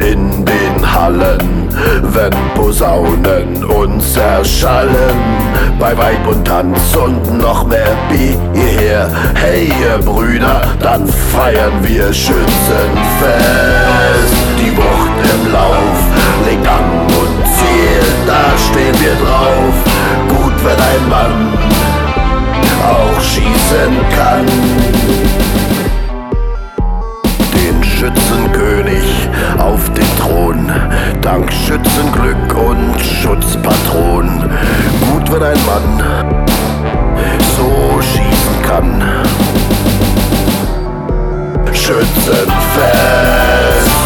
in den Hallen, wenn Posaunen uns erschallen. Bei Weib und Tanz und noch mehr Bier. Hey ihr Brüder, dann feiern wir Schützenfest. Die Wucht im Lauf legt an und zielt, da stehen wir drauf. Gut, wenn ein Mann auch schießen kann. Den Schützenkönig auf den Thron, dank Schützenglück und Schutzpatron. Gut, wenn ein Mann so schießen kann. Schützenfest.